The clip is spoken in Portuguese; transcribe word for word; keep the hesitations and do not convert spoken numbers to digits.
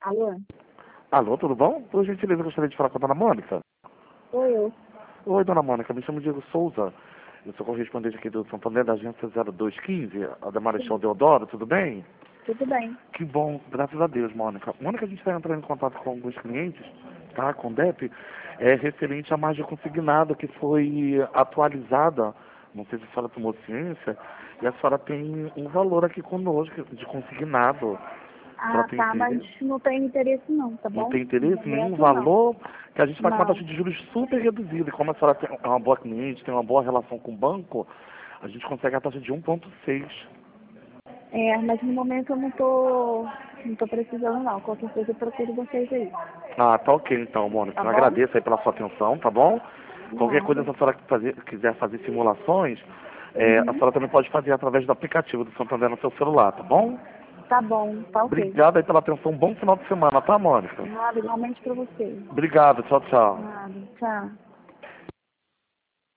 Alô? Alô, tudo bom? Por gentileza, eu gostaria de falar com a dona Mônica. Sou eu. Oi, dona Mônica, me chamo Diego Souza. Eu sou correspondente aqui do Santander, da agência zero dois um cinco, a da Marechal Sim, Deodoro, tudo bem? tudo bem. Que bom, graças a Deus, Mônica. Mônica, a gente está entrando em contato com alguns clientes, tá, com o D E P, é, referente à margem consignada que foi atualizada, não sei se a senhora tomou ciência, e a senhora tem um valor aqui conosco de consignado. A senhora Ah, tem tá, mas interesse? não tem interesse não, tá Não bom? tem No interesse, nenhum momento não. valor, que a gente está com uma taxa Não. de juros super reduzida. E como a senhora tem- é uma boa cliente, tem uma boa relação com o banco, a gente consegue a taxa de um vírgula seis. É, mas no momento eu não tô, não tô precisando não. Com certeza eu procuro vocês aí. Ah, tá ok então, Mônica. Tá Eu bom? agradeço aí pela sua atenção, tá bom? Qualquer coisa, Nada. se a senhora fazer- quiser fazer simulações, é, a Uhum. senhora também pode fazer através do aplicativo do Santander no seu celular, tá bom? Tá bom, tá ok. Obrigado aí pela atenção. Bom final de semana, tá, Mônica? Nada, igualmente pra vocês. Obrigado. Tchau, tchau. Nada, tchau.